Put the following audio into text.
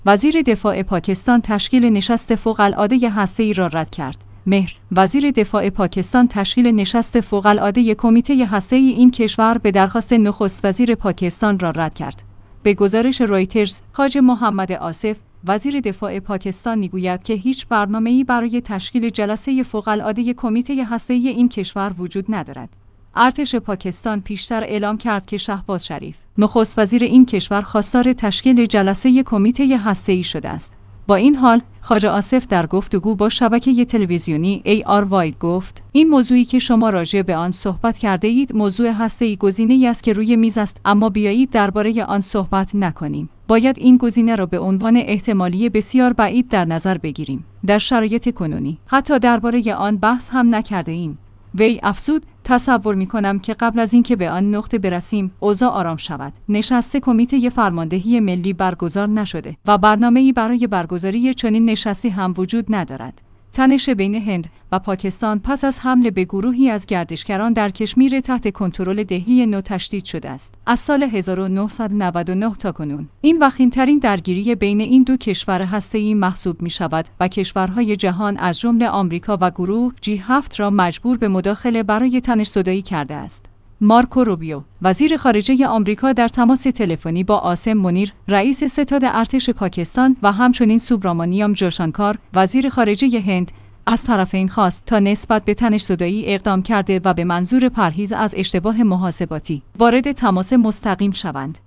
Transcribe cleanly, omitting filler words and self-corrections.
وزیر دفاع پاکستان تشکیل نشست فوق‌العاده هسته‌ای را رد کرد. مهر وزیر دفاع پاکستان تشکیل نشست فوق‌العاده کمیته هسته‌ای این کشور به درخواست نخست وزیر پاکستان را رد کرد. به گزارش رویترز، خواجه محمد آصف، وزیر دفاع پاکستان میگوید که هیچ برنامه‌ای برای تشکیل جلسه فوق‌العاده کمیته هسته‌ای این کشور وجود ندارد. ارتش پاکستان پیشتر اعلام کرد که شهباز شریف، نخست وزیر این کشور، خواستار تشکیل جلسه کمیته هسته‌ای شده است. با این حال، خواجه آصف در گفتگو با شبکه تلویزیونی ARY گفت: این موضوعی که شما راجع به آن صحبت کرده اید موضوع هسته‌ای گزینه‌ای است که روی میز است، اما بیایید درباره آن صحبت نکنیم. باید این گزینه را به عنوان احتمالی بسیار بعید در نظر بگیریم. در شرایط کنونی حتی درباره آن بحث هم نکرده ایم. وی افزود: تصور می‌کنم که قبل از اینکه به آن نقطه برسیم، اوضاع آرام شود. نشست کمیته فرماندهی ملی برگزار نشده و برنامه‌ای برای برگزاری چنین نشستی هم وجود ندارد. تنش بین هند و پاکستان پس از حمله به گروهی از گردشگران در کشمیر تحت کنترل دهلی نو تشدید شده است. از سال 1999 تا کنون این وخیم‌ترین درگیری بین این دو کشور هسته‌ای محسوب می‌شود و کشورهای جهان از جمله آمریکا و گروه G7 را مجبور به مداخله برای تنش‌زدایی کرده است. مارکو روبیو، وزیر خارجه آمریکا، در تماس تلفنی با آسم منیر، رئیس ستاد ارتش پاکستان و همچنین سوبرامانیام جوشانکار، وزیر خارجه هند، از طرفین خواست تا نسبت به تنش‌زدایی اقدام کرده و به منظور پرهیز از اشتباه محاسباتی وارد تماس مستقیم شوند.